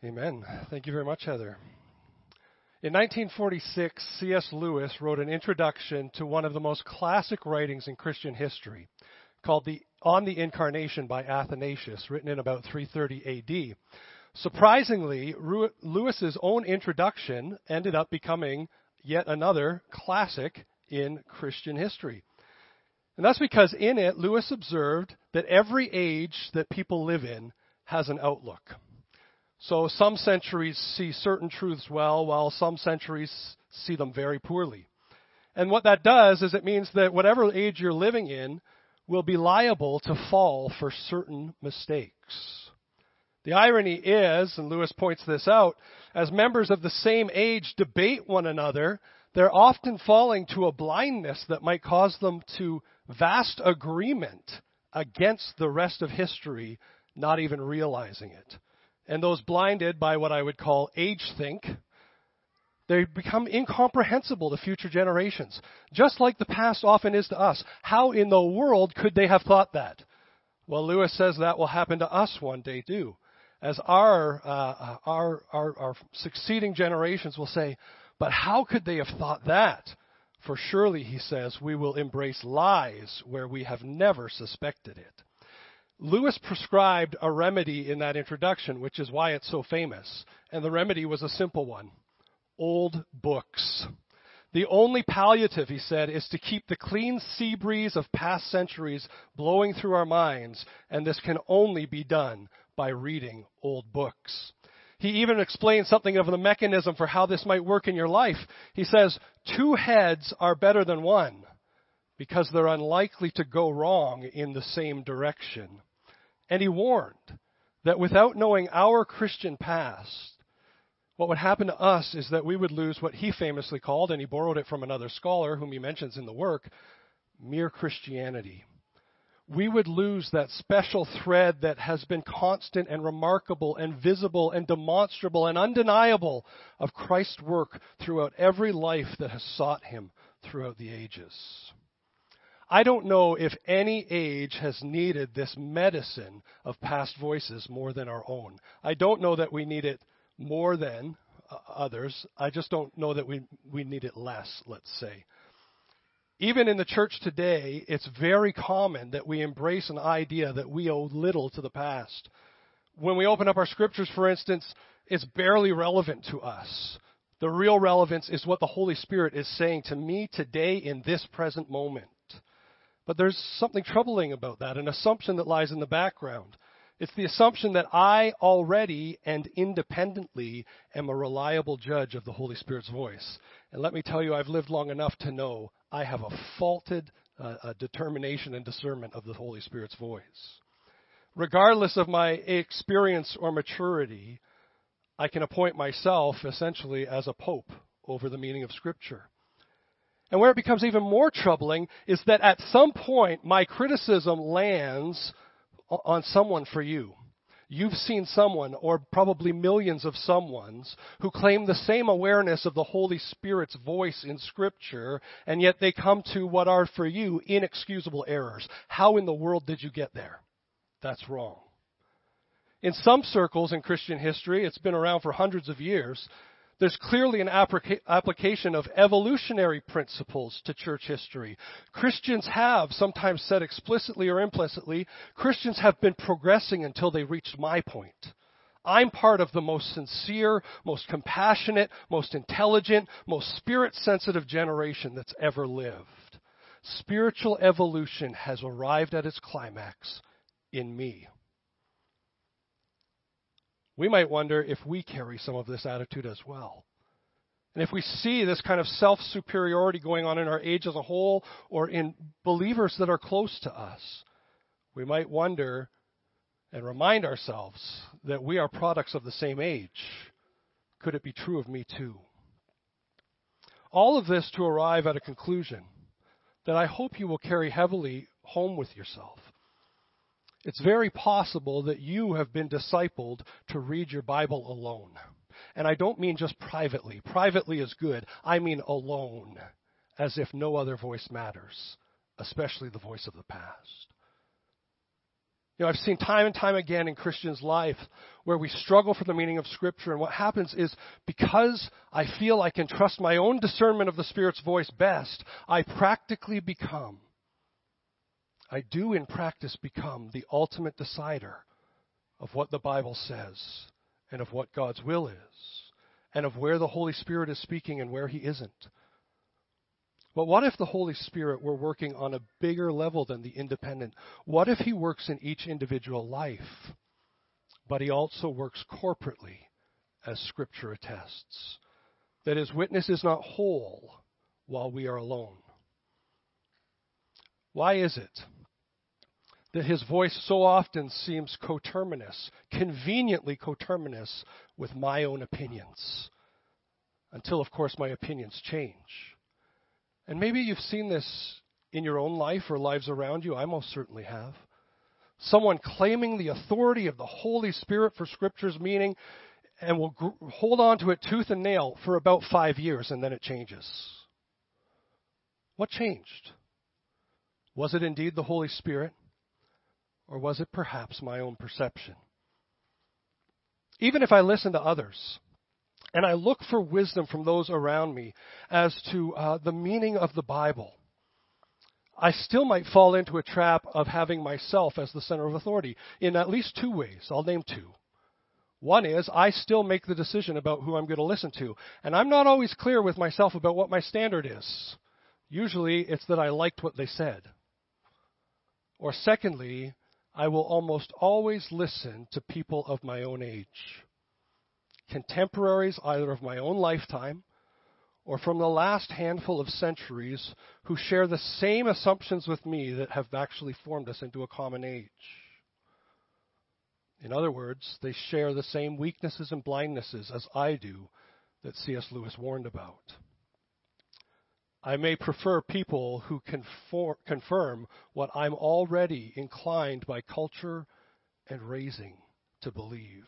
Amen. Thank you very much, Heather. In 1946, C.S. Lewis wrote an introduction to one of the most classic writings in Christian history, called On the Incarnation by Athanasius, written in about 330 A.D. Surprisingly, Lewis's own introduction ended up becoming yet another classic in Christian history. And that's because in it, Lewis observed that every age that people live in has an outlook. So some centuries see certain truths well, while some centuries see them very poorly. And what that does is it means that whatever age you're living in will be liable to fall for certain mistakes. The irony is, and Lewis points this out, as members of the same age debate one another, they're often falling to a blindness that might cause them to vast agreement against the rest of history, not even realizing it. And those blinded by what I would call age think, they become incomprehensible to future generations. Just like the past often is to us. How in the world could they have thought that? Well, Lewis says that will happen to us one day too. As our succeeding generations will say, but how could they have thought that? For surely, he says, we will embrace lies where we have never suspected it. Lewis prescribed a remedy in that introduction, which is why it's so famous. And the remedy was a simple one. Old books. The only palliative, he said, is to keep the clean sea breeze of past centuries blowing through our minds, and this can only be done by reading old books. He even explains something of the mechanism for how this might work in your life. He says, 2 heads are better than 1 because they're unlikely to go wrong in the same direction. And he warned that without knowing our Christian past, what would happen to us is that we would lose what he famously called, and he borrowed it from another scholar whom he mentions in the work, mere Christianity. We would lose that special thread that has been constant and remarkable and visible and demonstrable and undeniable of Christ's work throughout every life that has sought him throughout the ages. I don't know if any age has needed this medicine of past voices more than our own. I don't know that we need it more than others. I just don't know that we need it less, let's say. Even in the church today, it's very common that we embrace an idea that we owe little to the past. When we open up our scriptures, for instance, it's barely relevant to us. The real relevance is what the Holy Spirit is saying to me today in this present moment. But there's something troubling about that, an assumption that lies in the background. It's the assumption that I already and independently am a reliable judge of the Holy Spirit's voice. And let me tell you, I've lived long enough to know I have a faulted determination and discernment of the Holy Spirit's voice. Regardless of my experience or maturity, I can appoint myself essentially as a pope over the meaning of Scripture. And where it becomes even more troubling is that at some point my criticism lands on someone for you. You've seen someone, or probably millions of someones, who claim the same awareness of the Holy Spirit's voice in Scripture, and yet they come to what are for you inexcusable errors. How in the world did you get there? That's wrong. In some circles in Christian history, it's been around for hundreds of years, there's clearly an application of evolutionary principles to church history. Christians have, sometimes said explicitly or implicitly, Christians have been progressing until they reached my point. I'm part of the most sincere, most compassionate, most intelligent, most spirit-sensitive generation that's ever lived. Spiritual evolution has arrived at its climax in me. We might wonder if we carry some of this attitude as well. And if we see this kind of self-superiority going on in our age as a whole or in believers that are close to us, we might wonder and remind ourselves that we are products of the same age. Could it be true of me too? All of this to arrive at a conclusion that I hope you will carry heavily home with yourself. It's very possible that you have been discipled to read your Bible alone. And I don't mean just privately. Privately is good. I mean alone, as if no other voice matters, especially the voice of the past. I've seen time and time again in Christians' life where we struggle for the meaning of Scripture, and what happens is because I feel I can trust my own discernment of the Spirit's voice best, I do in practice become the ultimate decider of what the Bible says and of what God's will is and of where the Holy Spirit is speaking and where He isn't. But what if the Holy Spirit were working on a bigger level than the independent? What if He works in each individual life, but He also works corporately, as Scripture attests? That His witness is not whole while we are alone. Why is it that His voice so often seems coterminous, conveniently coterminous with my own opinions? Until, of course, my opinions change. And maybe you've seen this in your own life or lives around you. I most certainly have. Someone claiming the authority of the Holy Spirit for Scripture's meaning and will hold on to it tooth and nail for about 5 years, and then it changes. What changed? Was it indeed the Holy Spirit? Or was it perhaps my own perception? Even if I listen to others, and I look for wisdom from those around me as to the meaning of the Bible, I still might fall into a trap of having myself as the center of authority in at least 2 ways. I'll name 2. One is I still make the decision about who I'm going to listen to, and I'm not always clear with myself about what my standard is. Usually it's that I liked what they said. Or secondly, I will almost always listen to people of my own age. Contemporaries either of my own lifetime or from the last handful of centuries who share the same assumptions with me that have actually formed us into a common age. In other words, they share the same weaknesses and blindnesses as I do that C.S. Lewis warned about. I may prefer people who confirm what I'm already inclined by culture and raising to believe.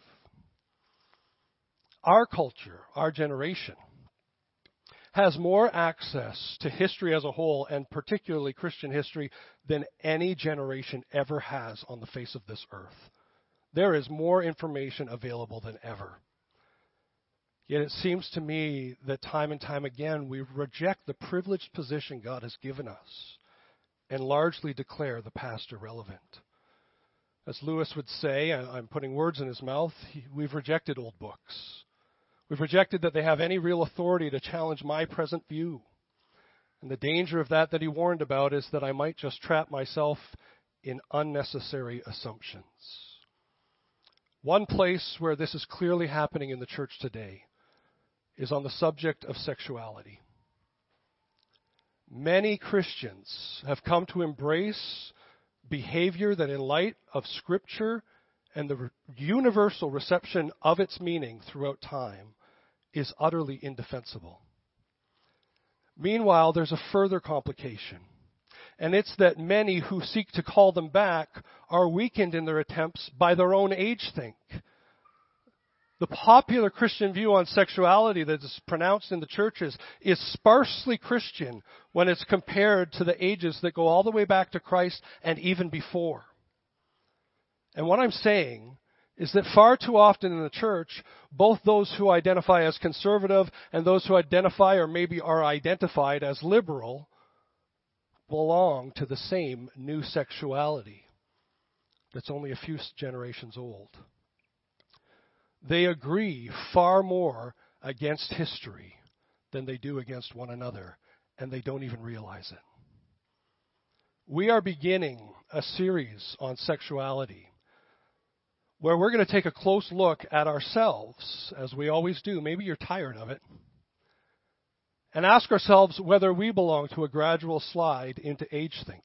Our culture, our generation, has more access to history as a whole, and particularly Christian history, than any generation ever has on the face of this earth. There is more information available than ever. Yet it seems to me that time and time again we reject the privileged position God has given us and largely declare the past irrelevant. As Lewis would say, I'm putting words in his mouth, we've rejected old books. We've rejected that they have any real authority to challenge my present view. And the danger of that he warned about is that I might just trap myself in unnecessary assumptions. One place where this is clearly happening in the church today is on the subject of sexuality. Many Christians have come to embrace behavior that in light of Scripture and the universal reception of its meaning throughout time is utterly indefensible. Meanwhile, there's a further complication, and it's that many who seek to call them back are weakened in their attempts by their own age think. The popular Christian view on sexuality that is pronounced in the churches is sparsely Christian when it's compared to the ages that go all the way back to Christ and even before. And what I'm saying is that far too often in the church, both those who identify as conservative and those who identify or maybe are identified as liberal belong to the same new sexuality that's only a few generations old. They agree far more against history than they do against one another, and they don't even realize it. We are beginning a series on sexuality where we're going to take a close look at ourselves, as we always do. Maybe you're tired of it. And ask ourselves whether we belong to a gradual slide into age-think.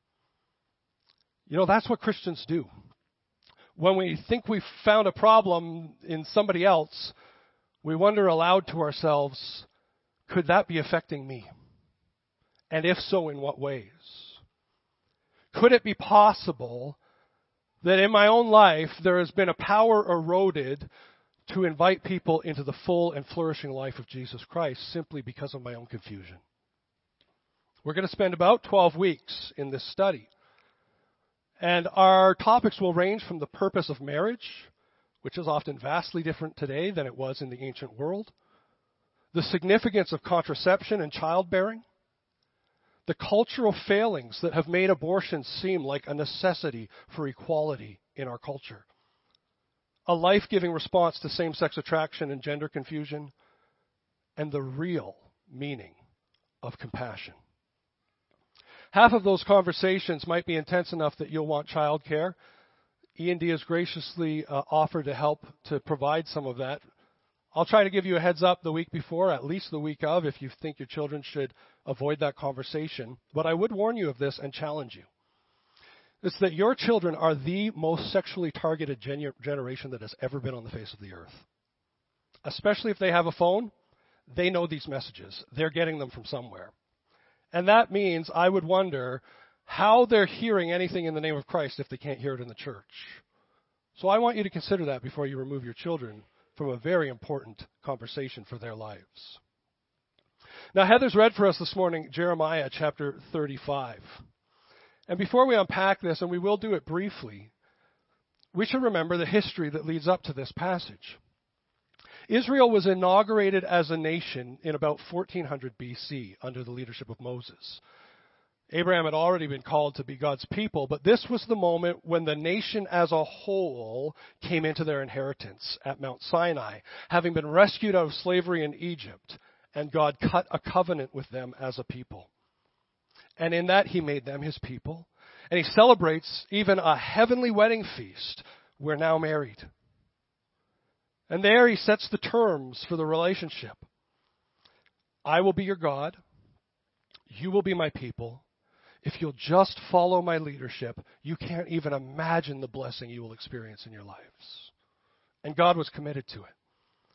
That's what Christians do. When we think we've found a problem in somebody else, we wonder aloud to ourselves, could that be affecting me? And if so, in what ways? Could it be possible that in my own life there has been a power eroded to invite people into the full and flourishing life of Jesus Christ simply because of my own confusion? We're going to spend about 12 weeks in this study. And our topics will range from the purpose of marriage, which is often vastly different today than it was in the ancient world, the significance of contraception and childbearing, the cultural failings that have made abortion seem like a necessity for equality in our culture, a life-giving response to same-sex attraction and gender confusion, and the real meaning of compassion. Half of those conversations might be intense enough that you'll want childcare. E&D has graciously offered to help to provide some of that. I'll try to give you a heads up the week before, at least the week of, if you think your children should avoid that conversation. But I would warn you of this and challenge you. It's that your children are the most sexually targeted generation that has ever been on the face of the earth. Especially if they have a phone, they know these messages. They're getting them from somewhere. And that means I would wonder how they're hearing anything in the name of Christ if they can't hear it in the church. So I want you to consider that before you remove your children from a very important conversation for their lives. Now, Heather's read for us this morning Jeremiah chapter 35. And before we unpack this, and we will do it briefly, we should remember the history that leads up to this passage. Israel was inaugurated as a nation in about 1400 BC under the leadership of Moses. Abraham had already been called to be God's people, but this was the moment when the nation as a whole came into their inheritance at Mount Sinai, having been rescued out of slavery in Egypt, and God cut a covenant with them as a people. And in that he made them his people, and he celebrates even a heavenly wedding feast. We're now married. And there he sets the terms for the relationship. I will be your God. You will be my people. If you'll just follow my leadership, you can't even imagine the blessing you will experience in your lives. And God was committed to it.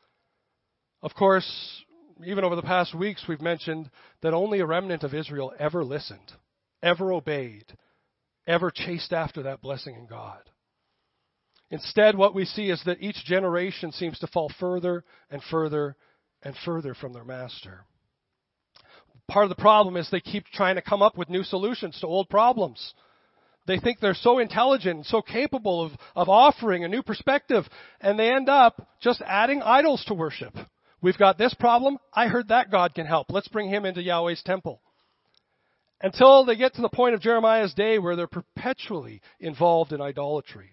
Of course, even over the past weeks, we've mentioned that only a remnant of Israel ever listened, ever obeyed, ever chased after that blessing in God. Instead, what we see is that each generation seems to fall further and further and further from their master. Part of the problem is they keep trying to come up with new solutions to old problems. They think they're so intelligent and so capable of offering a new perspective, and they end up just adding idols to worship. We've got this problem. I heard that God can help. Let's bring him into Yahweh's temple. Until they get to the point of Jeremiah's day where they're perpetually involved in idolatry.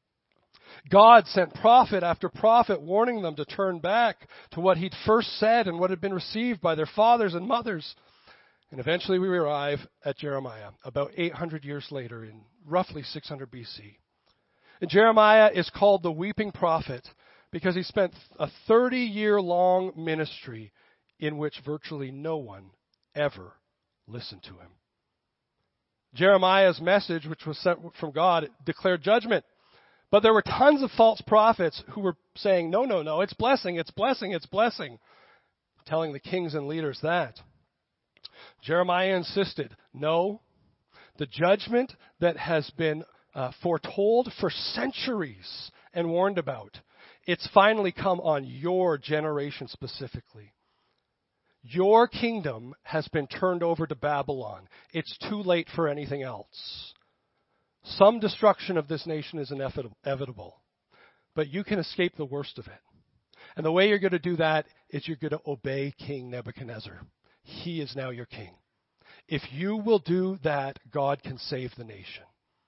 God sent prophet after prophet warning them to turn back to what he'd first said and what had been received by their fathers and mothers. And eventually we arrive at Jeremiah, about 800 years later in roughly 600 BC. And Jeremiah is called the weeping prophet because he spent a 30-year-long ministry in which virtually no one ever listened to him. Jeremiah's message, which was sent from God, declared judgment. But there were tons of false prophets who were saying, no, it's blessing, it's blessing, it's blessing, telling the kings and leaders that. Jeremiah insisted, no, the judgment that has been foretold for centuries and warned about, it's finally come on your generation specifically. Your kingdom has been turned over to Babylon. It's too late for anything else. Some destruction of this nation is inevitable, but you can escape the worst of it. And the way you're going to do that is you're going to obey King Nebuchadnezzar. He is now your king. If you will do that, God can save the nation.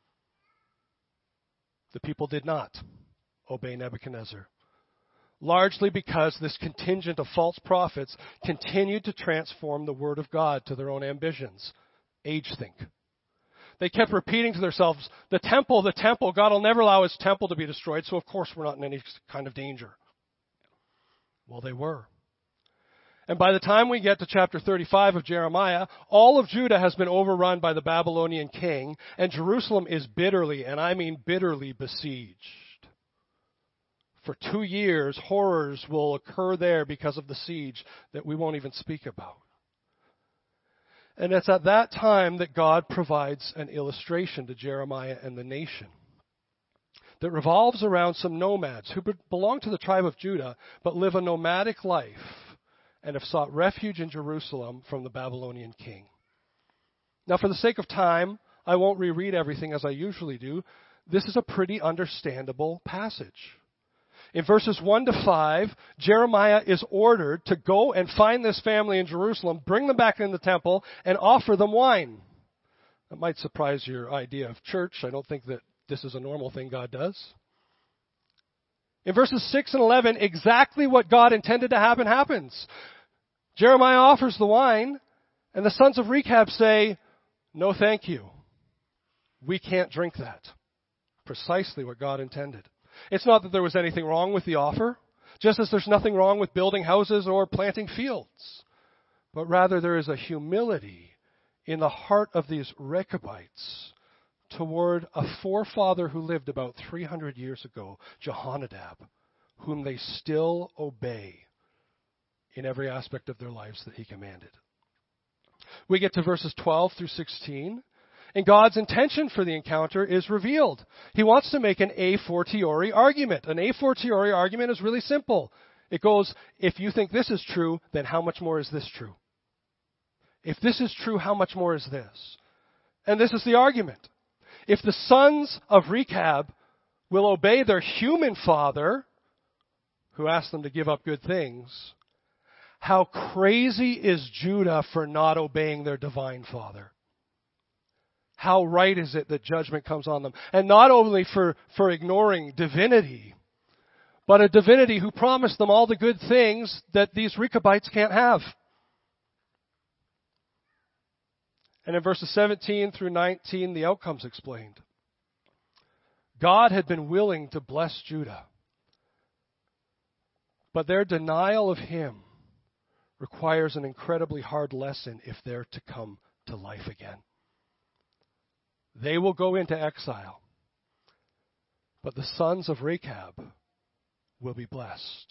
The people did not obey Nebuchadnezzar, largely because this contingent of false prophets continued to transform the word of God to their own ambitions. Age think. They kept repeating to themselves, the temple, God will never allow his temple to be destroyed, so of course we're not in any kind of danger. Well, they were. And by the time we get to chapter 35 of Jeremiah, all of Judah has been overrun by the Babylonian king, and Jerusalem is bitterly, and I mean bitterly, besieged. For 2 years, horrors will occur there because of the siege that we won't even speak about. And it's at that time that God provides an illustration to Jeremiah and the nation that revolves around some nomads who belong to the tribe of Judah but live a nomadic life and have sought refuge in Jerusalem from the Babylonian king. Now, for the sake of time, I won't reread everything as I usually do. This is a pretty understandable passage. In verses 1 to 5, Jeremiah is ordered to go and find this family in Jerusalem, bring them back in the temple, and offer them wine. That might surprise your idea of church. I don't think that this is a normal thing God does. In verses 6 and 11, exactly what God intended to happen happens. Jeremiah offers the wine, and the sons of Rechab say, "No, thank you. We can't drink that." Precisely what God intended. It's not that there was anything wrong with the offer, just as there's nothing wrong with building houses or planting fields. But rather there is a humility in the heart of these Rechabites toward a forefather who lived about 300 years ago, Jehonadab, whom they still obey in every aspect of their lives that he commanded. We get to verses 12 through 16. And God's intention for the encounter is revealed. He wants to make an a fortiori argument. An a fortiori argument is really simple. It goes, if you think this is true, then how much more is this true? If this is true, how much more is this? And this is the argument. If the sons of Rechab will obey their human father, who asked them to give up good things, how crazy is Judah for not obeying their divine father? How right is it that judgment comes on them? And not only for ignoring divinity, but a divinity who promised them all the good things that these Rechabites can't have. And in verses 17 through 19, the outcome's explained. God had been willing to bless Judah, but their denial of him requires an incredibly hard lesson if they're to come to life again. They will go into exile, but the sons of Rechab will be blessed.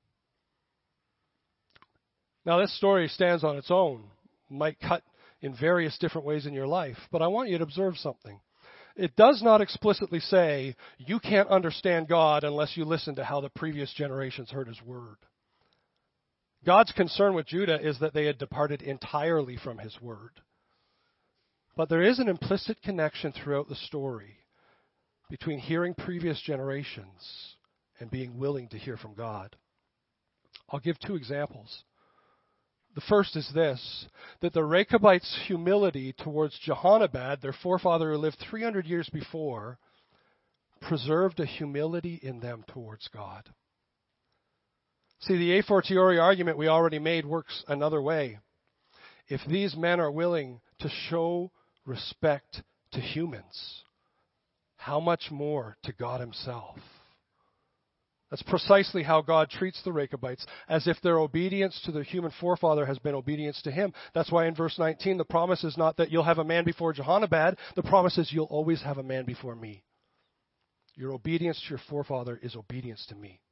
Now, this story stands on its own, might cut in various different ways in your life, but I want you to observe something. It does not explicitly say you can't understand God unless you listen to how the previous generations heard his word. God's concern with Judah is that they had departed entirely from his word. But there is an implicit connection throughout the story between hearing previous generations and being willing to hear from God. I'll give two examples. The first is this, that the Rechabites' humility towards Jehonadab, their forefather who lived 300 years before, preserved a humility in them towards God. See, the a fortiori argument we already made works another way. If these men are willing to show respect to humans, how much more to God himself? That's precisely how God treats the Rechabites, as if their obedience to their human forefather has been obedience to him. That's why in verse 19, the promise is not that you'll have a man before Jehonadab. The promise is you'll always have a man before me. Your obedience to your forefather is obedience to me.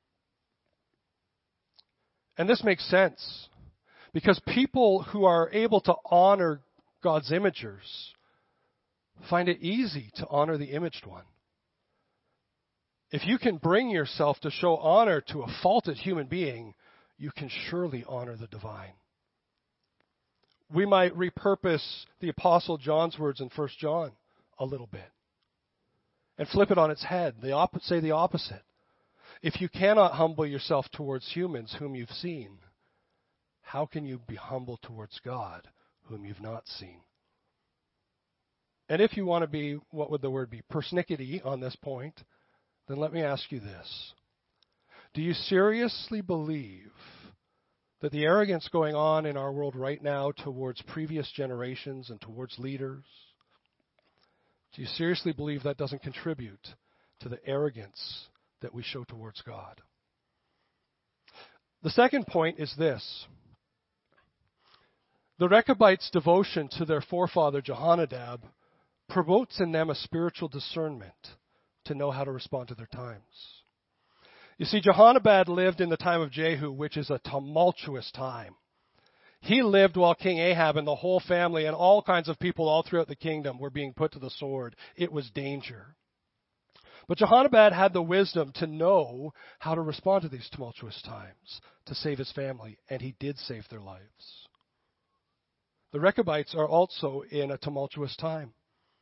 And this makes sense, because people who are able to honor God's imagers find it easy to honor the imaged one. If you can bring yourself to show honor to a faulted human being, you can surely honor the divine. We might repurpose the Apostle John's words in 1 John a little bit and flip it on its head. Say the opposite. If you cannot humble yourself towards humans whom you've seen, how can you be humble towards God whom you've not seen? And if you want to be, what would the word be, persnickety on this point, then let me ask you this. Do you seriously believe that the arrogance going on in our world right now towards previous generations and towards leaders, do you seriously believe that doesn't contribute to the arrogance that we show towards God? The second point is this. The Rechabites' devotion to their forefather Jehonadab promotes in them a spiritual discernment to know how to respond to their times. You see, Jehonadab lived in the time of Jehu, which is a tumultuous time. He lived while King Ahab and the whole family and all kinds of people all throughout the kingdom were being put to the sword. It was danger. But Jehonadab had the wisdom to know how to respond to these tumultuous times to save his family, and he did save their lives. The Rechabites are also in a tumultuous time.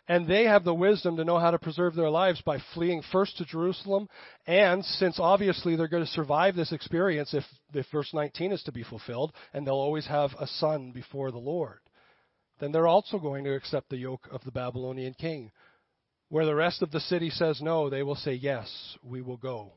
And they have the wisdom to know how to preserve their lives by fleeing first to Jerusalem. And since obviously they're going to survive this experience if verse 19 is to be fulfilled, and they'll always have a son before the Lord, then they're also going to accept the yoke of the Babylonian king. Where the rest of the city says no, they will say, yes, we will go.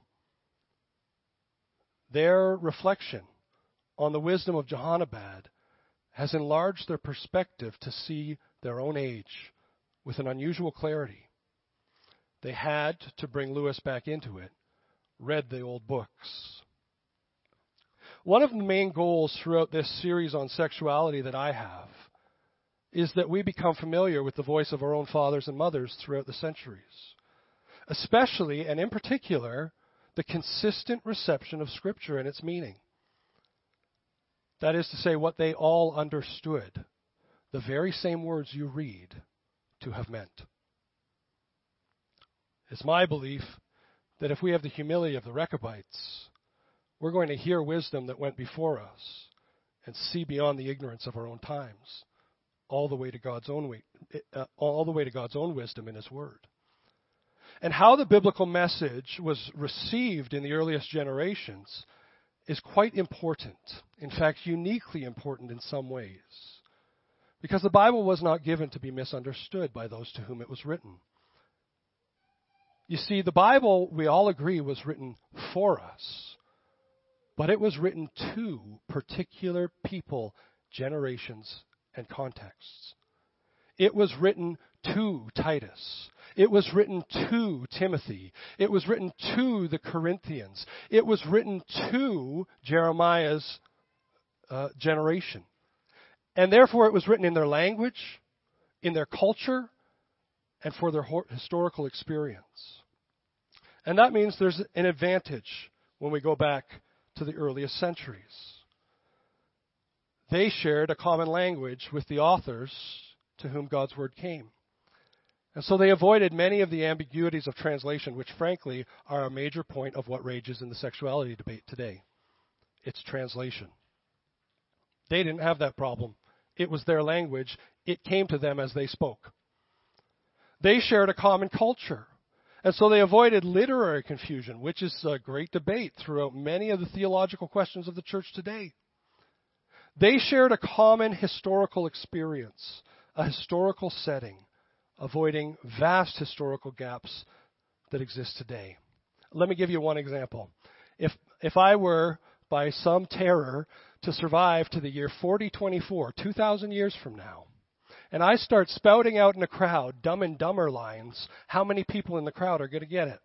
Their reflection on the wisdom of Jehonadab has enlarged their perspective to see their own age with an unusual clarity. They had, to bring Lewis back into it, read the old books. One of the main goals throughout this series on sexuality that I have is that we become familiar with the voice of our own fathers and mothers throughout the centuries, especially and in particular, the consistent reception of Scripture and its meaning. That is to say, what they all understood, the very same words you read, to have meant. It's my belief that if we have the humility of the Rechabites, we're going to hear wisdom that went before us and see beyond the ignorance of our own times, all the way to God's own wisdom in His Word. And how the biblical message was received in the earliest generations is quite important. In fact, uniquely important in some ways. Because the Bible was not given to be misunderstood by those to whom it was written. You see, the Bible, we all agree, was written for us. But it was written to particular people, generations, and contexts. It was written to Titus. It was written to Timothy. It was written to the Corinthians. It was written to Jeremiah's generation. And therefore it was written in their language, in their culture, and for their historical experience. And that means there's an advantage when we go back to the earliest centuries. They shared a common language with the authors to whom God's word came. And so they avoided many of the ambiguities of translation, which frankly are a major point of what rages in the sexuality debate today. It's translation. They didn't have that problem. It was their language. It came to them as they spoke. They shared a common culture. And so they avoided literary confusion, which is a great debate throughout many of the theological questions of the church today. They shared a common historical experience, a historical setting, avoiding vast historical gaps that exist today. Let me give you one example. If I were, by some terror, to survive to the year 4024, 2,000 years from now, and I start spouting out in a crowd Dumb and Dumber lines, how many people in the crowd are going to get it?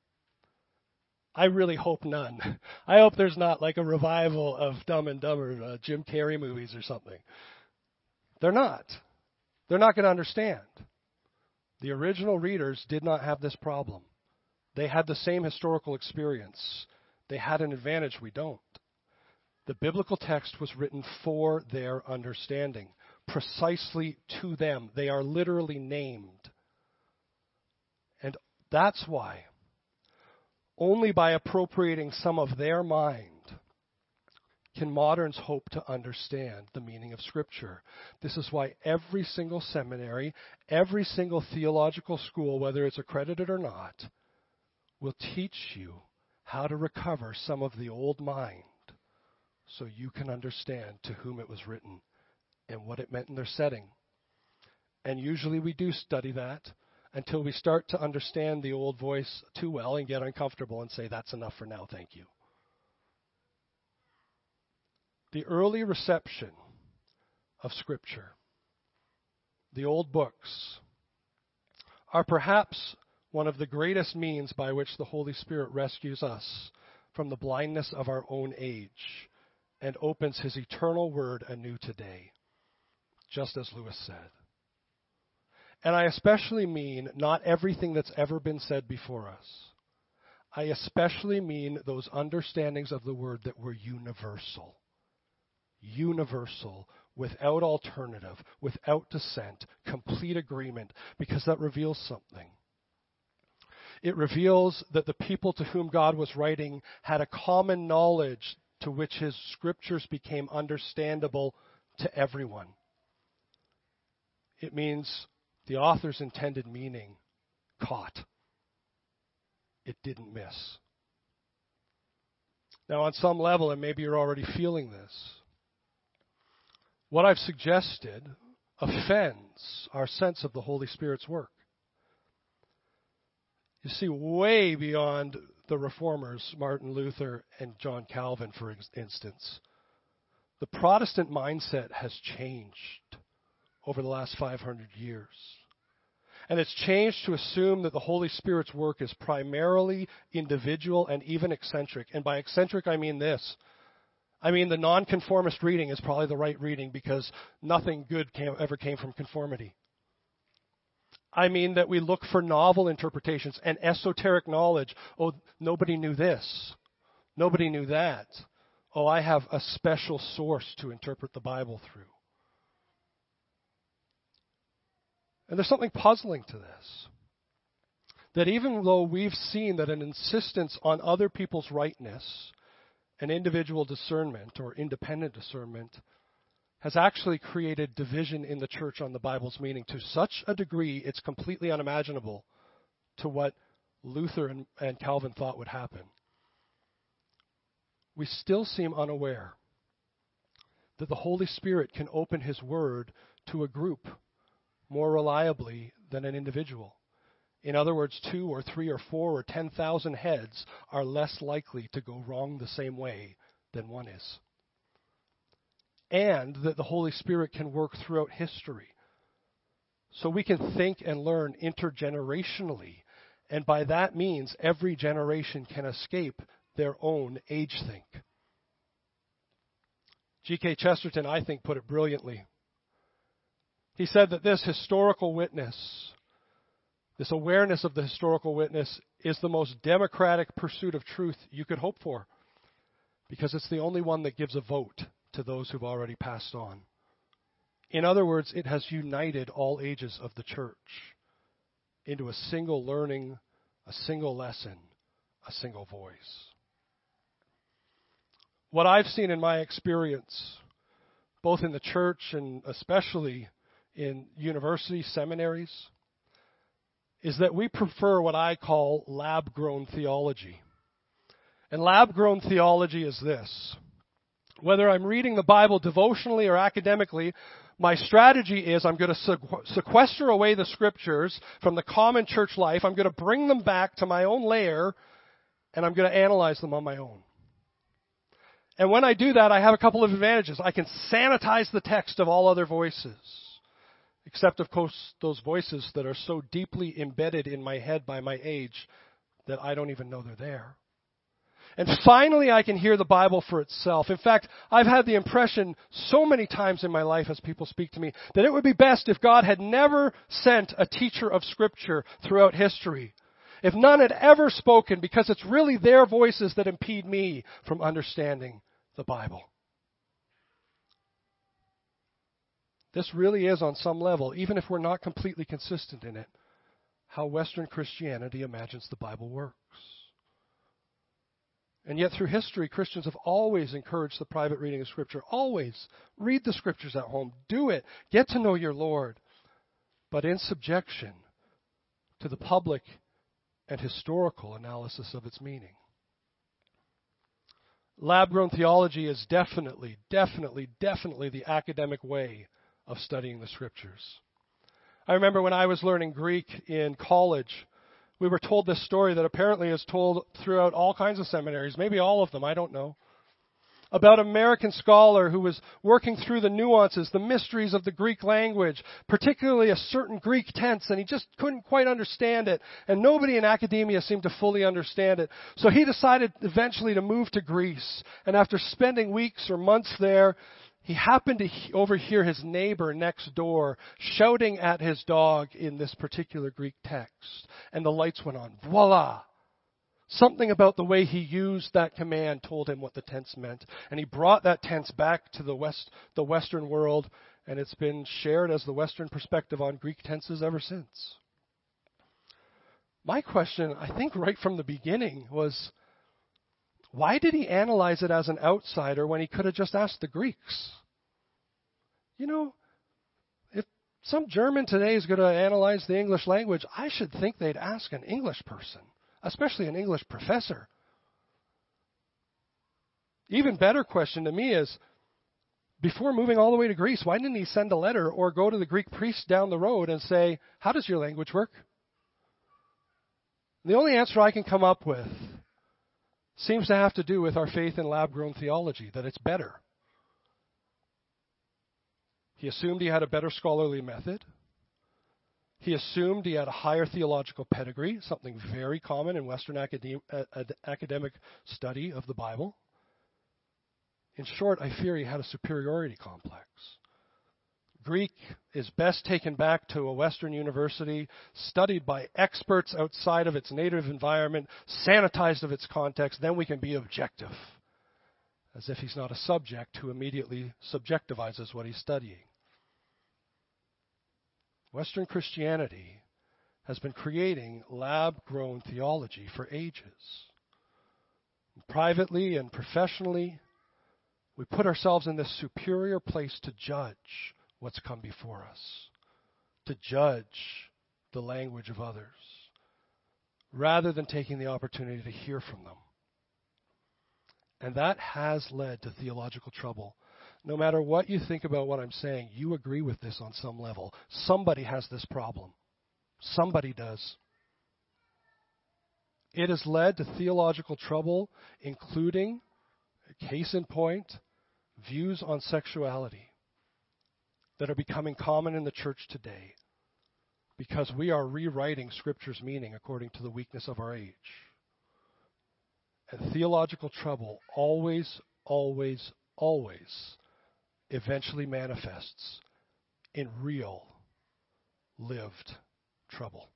I really hope none. I hope there's not like a revival of Dumb and Dumber, Jim Carrey movies or something. They're not. They're not going to understand. The original readers did not have this problem. They had the same historical experience. They had an advantage we don't. The biblical text was written for their understanding, precisely to them. They are literally named. And that's why only by appropriating some of their mind can moderns hope to understand the meaning of Scripture. This is why every single seminary, every single theological school, whether it's accredited or not, will teach you how to recover some of the old mind so you can understand to whom it was written and what it meant in their setting. And usually we do study that until we start to understand the old voice too well and get uncomfortable and say, that's enough for now, thank you. The early reception of Scripture, the old books, are perhaps one of the greatest means by which the Holy Spirit rescues us from the blindness of our own age and opens His eternal word anew today, just as Lewis said. And I especially mean not everything that's ever been said before us. I especially mean those understandings of the word that were universal. Universal, without alternative, without dissent, complete agreement, because that reveals something. It reveals that the people to whom God was writing had a common knowledge to which His Scriptures became understandable to everyone. It means The author's intended meaning caught. It didn't miss. Now, on some level, and maybe you're already feeling this, what I've suggested offends our sense of the Holy Spirit's work. You see, way beyond the Reformers, Martin Luther and John Calvin, for instance, the Protestant mindset has changed over the last 500 years. And it's changed to assume that the Holy Spirit's work is primarily individual and even eccentric. And by eccentric, I mean this. I mean the nonconformist reading is probably the right reading because nothing good ever came from conformity. I mean that we look for novel interpretations and esoteric knowledge. Oh, nobody knew this. Nobody knew that. Oh, I have a special source to interpret the Bible through. And there's something puzzling to this. That even though we've seen that an insistence on other people's rightness and individual discernment or independent discernment has actually created division in the church on the Bible's meaning to such a degree it's completely unimaginable to what Luther and Calvin thought would happen. We still seem unaware that the Holy Spirit can open His Word to a group more reliably than an individual. In other words, 2 or 3 or 4 or 10,000 heads are less likely to go wrong the same way than one is. And that the Holy Spirit can work throughout history. So we can think and learn intergenerationally. And by that means, every generation can escape their own age think. G.K. Chesterton, I think, put it brilliantly. He said that this historical witness, this awareness of the historical witness, is the most democratic pursuit of truth you could hope for, because it's the only one that gives a vote to those who've already passed on. In other words, it has united all ages of the church into a single learning, a single lesson, a single voice. What I've seen in my experience, both in the church and especially in university seminaries, is that we prefer what I call lab-grown theology. And lab-grown theology is this. Whether I'm reading the Bible devotionally or academically, my strategy is I'm going to sequester away the Scriptures from the common church life. I'm going to bring them back to my own layer, and I'm going to analyze them on my own. And when I do that, I have a couple of advantages. I can sanitize the text of all other voices. Except, of course, those voices that are so deeply embedded in my head by my age that I don't even know they're there. And finally, I can hear the Bible for itself. In fact, I've had the impression so many times in my life as people speak to me that it would be best if God had never sent a teacher of Scripture throughout history. If none had ever spoken, because it's really their voices that impede me from understanding the Bible. This really is, on some level, even if we're not completely consistent in it, how Western Christianity imagines the Bible works. And yet through history, Christians have always encouraged the private reading of Scripture. Always. Read the Scriptures at home. Do it. Get to know your Lord. But in subjection to the public and historical analysis of its meaning. Lab-grown theology is definitely the academic way of studying the Scriptures. I remember when I was learning Greek in college, we were told this story that apparently is told throughout all kinds of seminaries, maybe all of them, I don't know, about an American scholar who was working through the nuances, the mysteries of the Greek language, particularly a certain Greek tense, and he just couldn't quite understand it, and nobody in academia seemed to fully understand it. So he decided eventually to move to Greece, and after spending weeks or months there, he happened to overhear his neighbor next door shouting at his dog in this particular Greek text. And the lights went on. Voila! Something about the way he used that command told him what the tense meant. And he brought that tense back to the Western world, and it's been shared as the Western perspective on Greek tenses ever since. My question, I think right from the beginning, was, why did he analyze it as an outsider when he could have just asked the Greeks? You know, if Some German today is going to analyze the English language. I should think they'd ask an English person, especially an English professor. Even better question to me is, before moving all the way to Greece, why didn't he send a letter or go to the Greek priest down the road and say, how does your language work? The only answer I can come up with seems to have to do with our faith in lab-grown theology, that it's better. He assumed he had a better scholarly method. He assumed he had a higher theological pedigree, something very common in Western academic study of the Bible. In short, I fear he had a superiority complex. Greek is best taken back to a Western university, studied by experts outside of its native environment, sanitized of its context, then we can be objective. As if he's not a subject who immediately subjectivizes what he's studying. Western Christianity has been creating lab-grown theology for ages. Privately and professionally, we put ourselves in this superior place to judge what's come before us, to judge the language of others, rather than taking the opportunity to hear from them. And that has led to theological trouble. No matter what you think about what I'm saying, you agree with this on some level. Somebody has this problem. Somebody does. It has led to theological trouble, including, case in point, views on sexuality that are becoming common in the church today because we are rewriting Scripture's meaning according to the weakness of our age. And theological trouble always, always, always eventually manifests in real, lived trouble.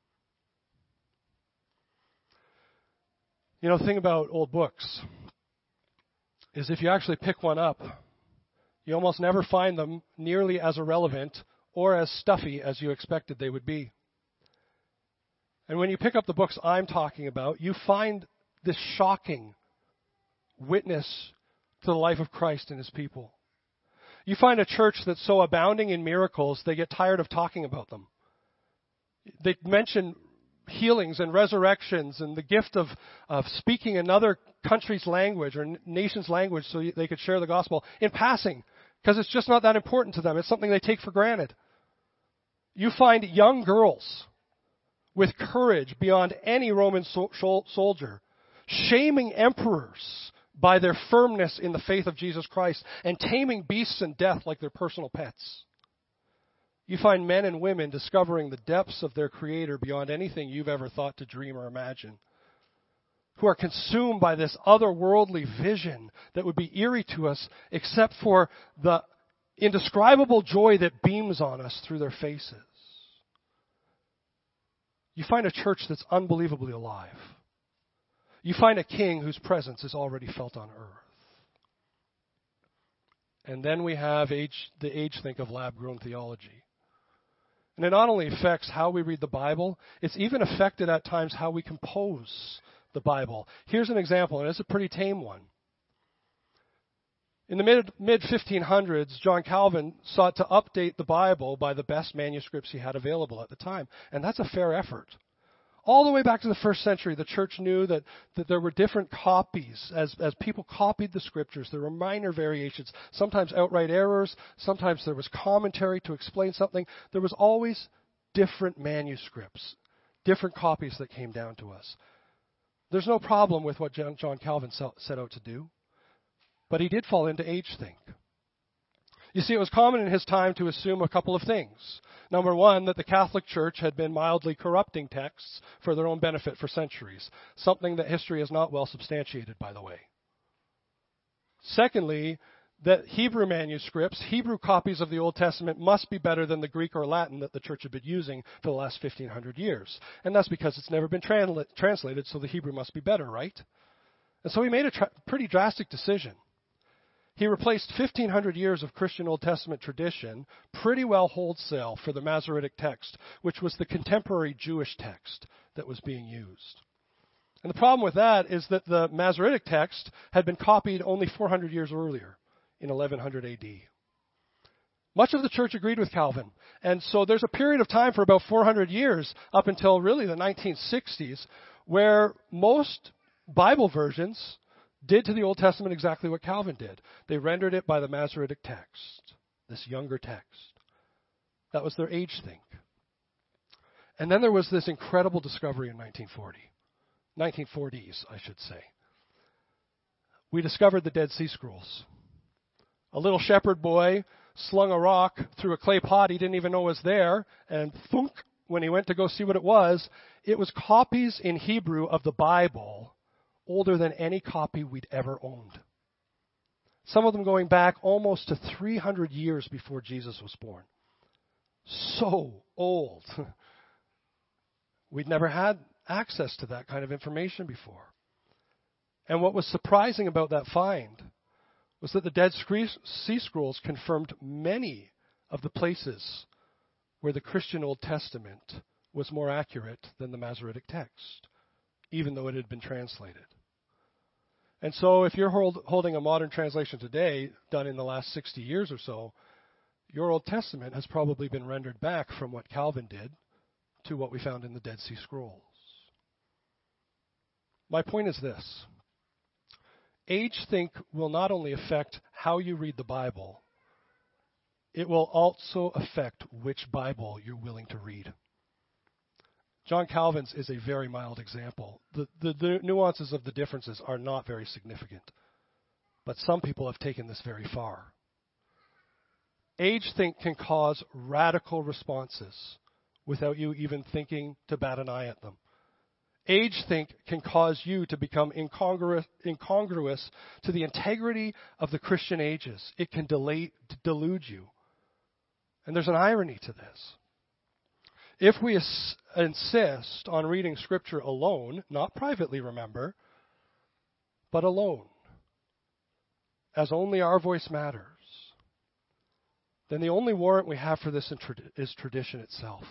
You know, the thing about old books is if you actually pick one up, you almost never find them nearly as irrelevant or as stuffy as you expected they would be. And when you pick up the books I'm talking about, you find this shocking witness to the life of Christ and his people. You find a church that's so abounding in miracles, they get tired of talking about them. They mention healings and resurrections and the gift of speaking another country's language or nation's language so they could share the gospel in passing, because it's just not that important to them. It's something they take for granted. You find young girls with courage beyond any Roman soldier, shaming emperors by their firmness in the faith of Jesus Christ and taming beasts and death like their personal pets. You find men and women discovering the depths of their Creator beyond anything you've ever thought to dream or imagine, who are consumed by this otherworldly vision that would be eerie to us except for the indescribable joy that beams on us through their faces. You find a church that's unbelievably alive. You find a king whose presence is already felt on earth. And then we have the age think of lab-grown theology. And it not only affects how we read the Bible, it's even affected at times how we compose the Bible. Here's an example, and it's a pretty tame one. In the mid-1500s, John Calvin sought to update the Bible by the best manuscripts he had available at the time. And that's a fair effort. All the way back to the first century, the church knew that there were different copies. As people copied the Scriptures, there were minor variations, sometimes outright errors, sometimes there was commentary to explain something. There was always different manuscripts, different copies that came down to us. There's no problem with what John Calvin set out to do, but he did fall into age think. You see, it was common in his time to assume a couple of things. Number one, that the Catholic Church had been mildly corrupting texts for their own benefit for centuries, something that history is not well substantiated, by the way. Secondly, that Hebrew manuscripts, Hebrew copies of the Old Testament must be better than the Greek or Latin that the church had been using for the last 1,500 years. And that's because it's never been translated, so the Hebrew must be better, right? And so he made a pretty drastic decision. He replaced 1,500 years of Christian Old Testament tradition pretty well wholesale for the Masoretic text, which was the contemporary Jewish text that was being used. And the problem with that is that the Masoretic text had been copied only 400 years earlier, in 1100 AD. Much of the church agreed with Calvin. And so there's a period of time for about 400 years, up until really the 1960s, where most Bible versions did to the Old Testament exactly what Calvin did. They rendered it by the Masoretic text, this younger text. That was their age think. And then there was this incredible discovery in 1940s, I should say. We discovered the Dead Sea Scrolls. A little shepherd boy slung a rock through a clay pot he didn't even know was there, and thunk, when he went to go see what it was copies in Hebrew of the Bible older than any copy we'd ever owned. Some of them going back almost to 300 years before Jesus was born. So old. We'd never had access to that kind of information before. And what was surprising about that find was that the Dead Sea Scrolls confirmed many of the places where the Christian Old Testament was more accurate than the Masoretic text, even though it had been translated. And so if you're holding a modern translation today, done in the last 60 years or so, your Old Testament has probably been rendered back from what Calvin did to what we found in the Dead Sea Scrolls. My point is this. Age think will not only affect how you read the Bible, it will also affect which Bible you're willing to read. John Calvin's is a very mild example. The nuances of the differences are not very significant, but some people have taken this very far. Age think can cause radical responses without you even thinking to bat an eye at them. Age think can cause you to become incongruous to the integrity of the Christian ages. It can delude you. And there's an irony to this. If we insist on reading Scripture alone, not privately, remember, but alone, as only our voice matters, then the only warrant we have for this is tradition itself.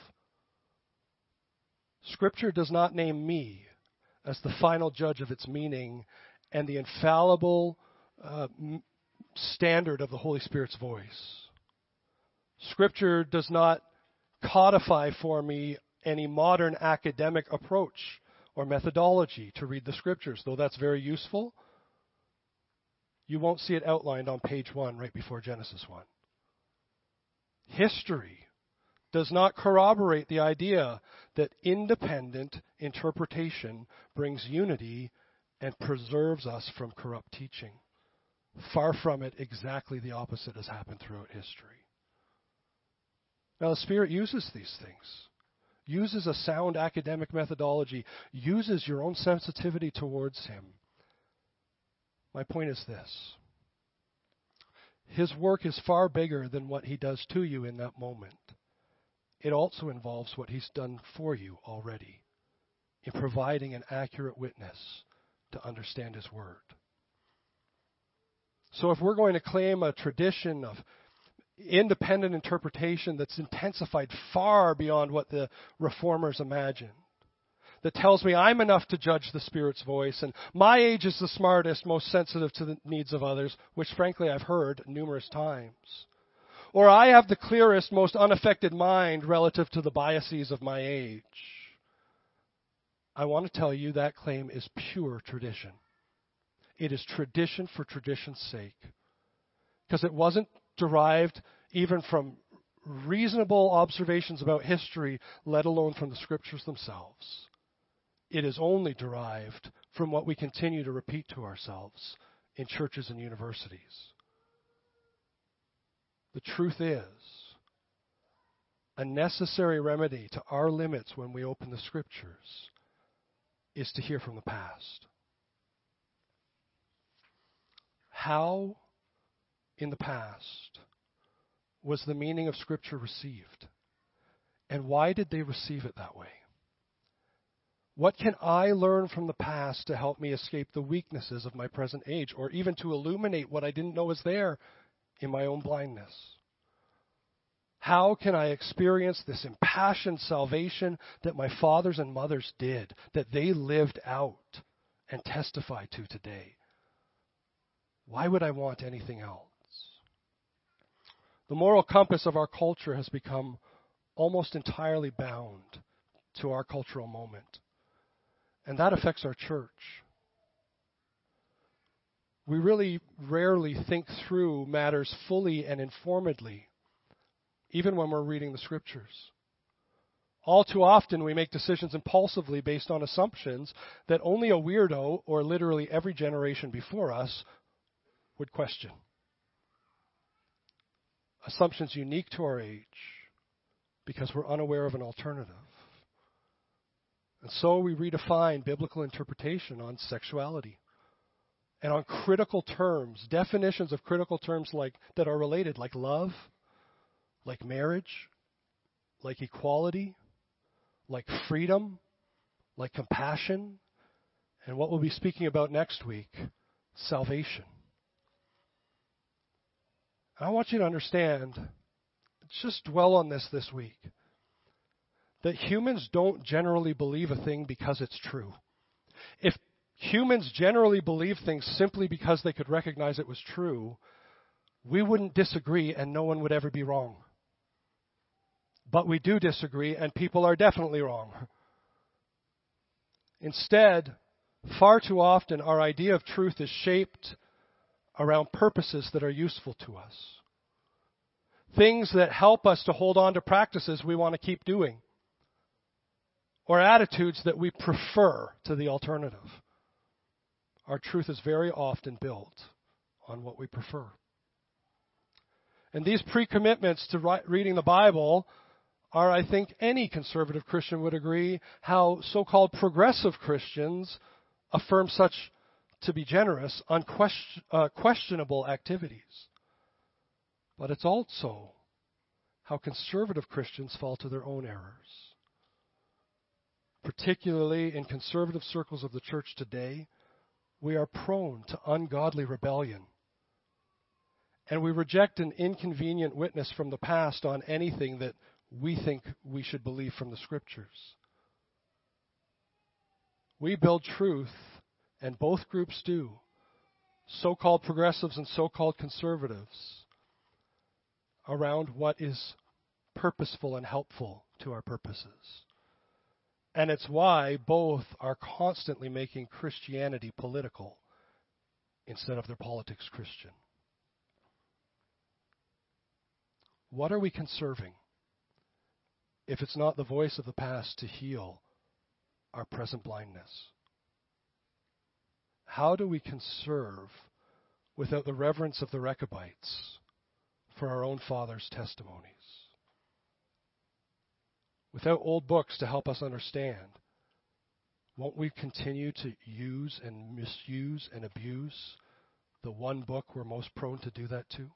Scripture does not name me as the final judge of its meaning and the infallible standard of the Holy Spirit's voice. Scripture does not codify for me any modern academic approach or methodology to read the Scriptures, though that's very useful. You won't see it outlined on page 1 right before Genesis 1. History does not corroborate the idea that independent interpretation brings unity and preserves us from corrupt teaching. Far from it, exactly the opposite has happened throughout history. Now, the Spirit uses these things, uses a sound academic methodology, uses your own sensitivity towards Him. My point is this. His work is far bigger than what He does to you in that moment. It also involves what He's done for you already in providing an accurate witness to understand His Word. So if we're going to claim a tradition of independent interpretation that's intensified far beyond what the Reformers imagined, that tells me I'm enough to judge the Spirit's voice, and my age is the smartest, most sensitive to the needs of others, which frankly I've heard numerous times, or I have the clearest, most unaffected mind relative to the biases of my age, I want to tell you that claim is pure tradition. It is tradition for tradition's sake, because it wasn't derived even from reasonable observations about history, let alone from the Scriptures themselves. It is only derived from what we continue to repeat to ourselves in churches and universities. The truth is, a necessary remedy to our limits when we open the Scriptures is to hear from the past. How, in the past, was the meaning of Scripture received? And why did they receive it that way? What can I learn from the past to help me escape the weaknesses of my present age, or even to illuminate what I didn't know was there in my own blindness? How can I experience this impassioned salvation that my fathers and mothers did, that they lived out and testify to today? Why would I want anything else? The moral compass of our culture has become almost entirely bound to our cultural moment. And that affects our church. We really rarely think through matters fully and informedly, even when we're reading the Scriptures. All too often we make decisions impulsively based on assumptions that only a weirdo, or literally every generation before us, would question. Assumptions unique to our age, because we're unaware of an alternative. And so we redefine biblical interpretation on sexuality and on critical terms, definitions of critical terms that are related, like love, like marriage, like equality, like freedom, like compassion, and what we'll be speaking about next week, salvation. And I want you to understand, just dwell on this week, that humans don't generally believe a thing because it's true. If humans generally believe things simply because they could recognize it was true, we wouldn't disagree and no one would ever be wrong. But we do disagree, and people are definitely wrong. Instead, far too often, our idea of truth is shaped around purposes that are useful to us. Things that help us to hold on to practices we want to keep doing, or attitudes that we prefer to the alternative. Our truth is very often built on what we prefer. And these pre-commitments to reading the Bible are, I think, any conservative Christian would agree, how so-called progressive Christians affirm such, to be generous, questionable activities. But it's also how conservative Christians fall to their own errors. Particularly in conservative circles of the church today, we are prone to ungodly rebellion. And we reject an inconvenient witness from the past on anything that we think we should believe from the Scriptures. We build truth, and both groups do, so-called progressives and so-called conservatives, around what is purposeful and helpful to our purposes. And it's why both are constantly making Christianity political instead of their politics Christian. What are we conserving if it's not the voice of the past to heal our present blindness? How do we conserve without the reverence of the Rechabites for our own fathers' testimonies? Without old books to help us understand, won't we continue to use and misuse and abuse the one book we're most prone to do that to?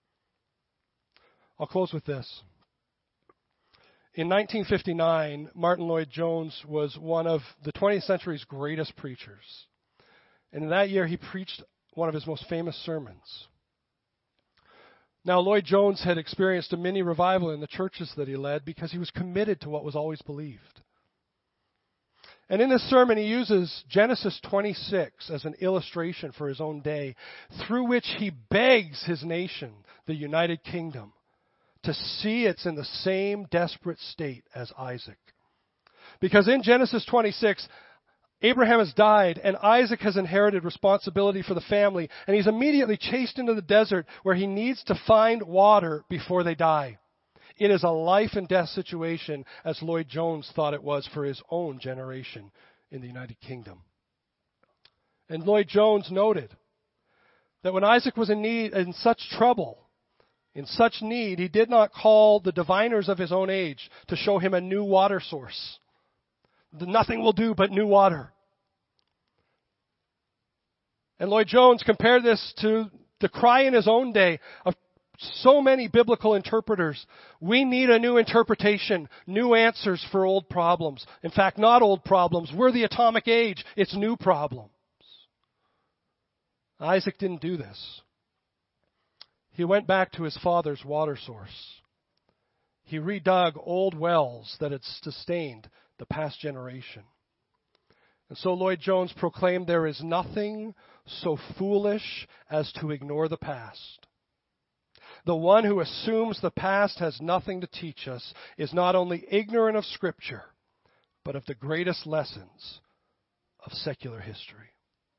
I'll close with this. In 1959, Martin Lloyd-Jones was one of the 20th century's greatest preachers. And in that year, he preached one of his most famous sermons. Now, Lloyd-Jones had experienced a mini revival in the churches that he led because he was committed to what was always believed. And in this sermon, he uses Genesis 26 as an illustration for his own day, through which he begs his nation, the United Kingdom, to see it's in the same desperate state as Isaac. Because in Genesis 26, Abraham has died, and Isaac has inherited responsibility for the family, and he's immediately chased into the desert where he needs to find water before they die. It is a life and death situation, as Lloyd-Jones thought it was for his own generation in the United Kingdom. And Lloyd-Jones noted that when Isaac was in such trouble, in such need, he did not call the diviners of his own age to show him a new water source. Nothing will do but new water. And Lloyd-Jones compared this to the cry in his own day of so many biblical interpreters. We need a new interpretation, new answers for old problems. In fact, not old problems. We're the atomic age. It's new problems. Isaac didn't do this. He went back to his father's water source. He redug old wells that had sustained the past generation. And so Lloyd-Jones proclaimed, there is nothing so foolish as to ignore the past. The one who assumes the past has nothing to teach us is not only ignorant of Scripture, but of the greatest lessons of secular history.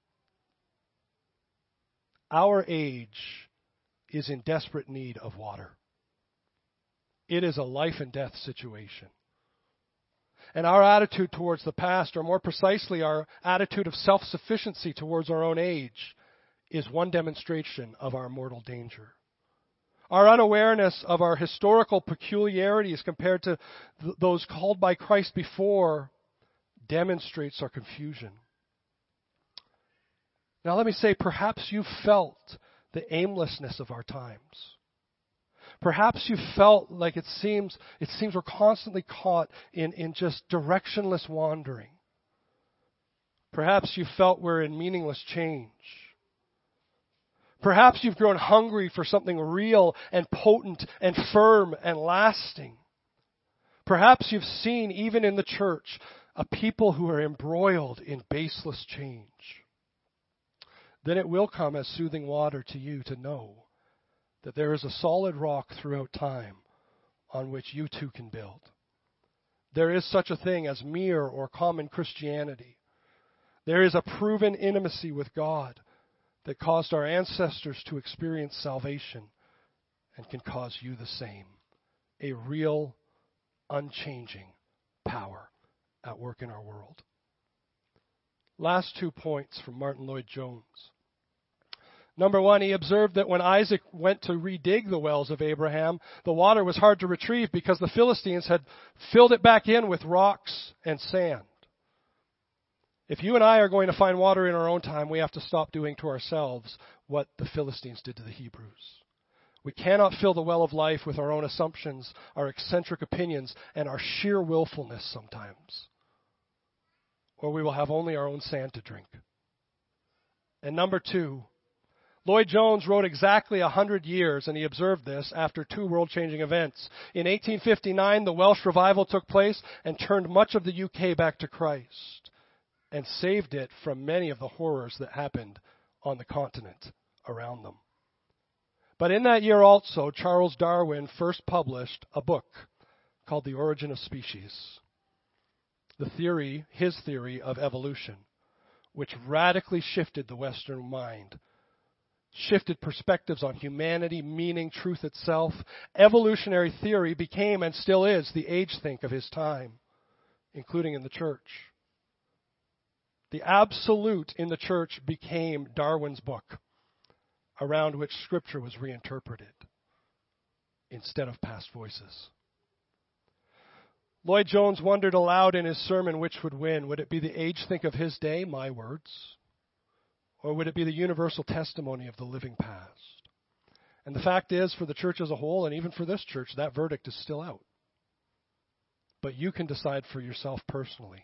Our age is in desperate need of water. It is a life and death situation. And our attitude towards the past, or more precisely, our attitude of self-sufficiency towards our own age, is one demonstration of our mortal danger. Our unawareness of our historical peculiarities compared to those called by Christ before demonstrates our confusion. Now let me say, perhaps you felt the aimlessness of our times. Perhaps you felt like it seems we're constantly caught in just directionless wandering. Perhaps you felt we're in meaningless change. Perhaps you've grown hungry for something real and potent and firm and lasting. Perhaps you've seen, even in the church, a people who are embroiled in baseless change. Then it will come as soothing water to you to know that there is a solid rock throughout time on which you too can build. There is such a thing as mere or common Christianity. There is a proven intimacy with God that caused our ancestors to experience salvation and can cause you the same. A real, unchanging power at work in our world. Last 2 points from Martin Lloyd-Jones. Number one, he observed that when Isaac went to redig the wells of Abraham, the water was hard to retrieve because the Philistines had filled it back in with rocks and sand. If you and I are going to find water in our own time, we have to stop doing to ourselves what the Philistines did to the Hebrews. We cannot fill the well of life with our own assumptions, our eccentric opinions, and our sheer willfulness sometimes. Or we will have only our own sand to drink. And number two, Lloyd-Jones wrote exactly 100 years, and he observed this, after two world-changing events. In 1859, the Welsh revival took place and turned much of the UK back to Christ and saved it from many of the horrors that happened on the continent around them. But in that year also, Charles Darwin first published a book called The Origin of Species. His theory of evolution, which radically shifted the Western mind, shifted perspectives on humanity, meaning, truth itself. Evolutionary theory became and still is the age-think of his time, including in the church. The absolute in the church became Darwin's book, around which Scripture was reinterpreted instead of past voices. Lloyd-Jones wondered aloud in his sermon which would win. Would it be the age-think of his day, my words? Or would it be the universal testimony of the living past? And the fact is, for the church as a whole, and even for this church, that verdict is still out. But you can decide for yourself personally.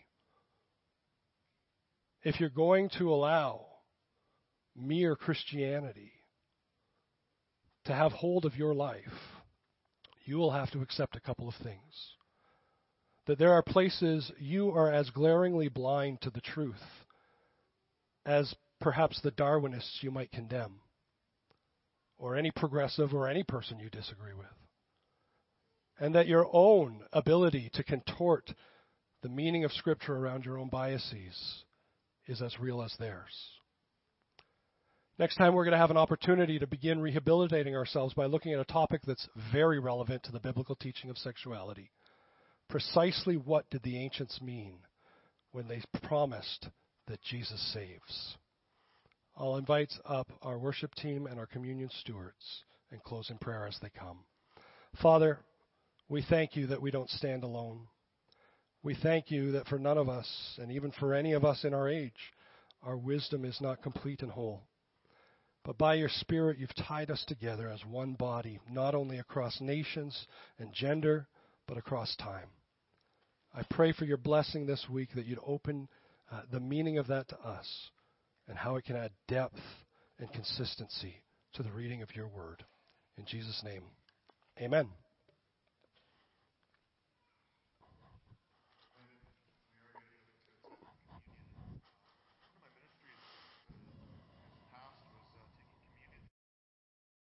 If you're going to allow mere Christianity to have hold of your life, you will have to accept a couple of things. That there are places you are as glaringly blind to the truth as perhaps the Darwinists you might condemn, or any progressive or any person you disagree with. And that your own ability to contort the meaning of Scripture around your own biases is as real as theirs. Next time we're going to have an opportunity to begin rehabilitating ourselves by looking at a topic that's very relevant to the biblical teaching of sexuality. Precisely what did the ancients mean when they promised that Jesus saves? I'll invite up our worship team and our communion stewards and close in prayer as they come. Father, we thank you that we don't stand alone. We thank you that for none of us, and even for any of us in our age, our wisdom is not complete and whole. But by your Spirit, you've tied us together as one body, not only across nations and gender, but across time. I pray for your blessing this week, that you'd open the meaning of that to us and how it can add depth and consistency to the reading of your word. In Jesus' name, amen.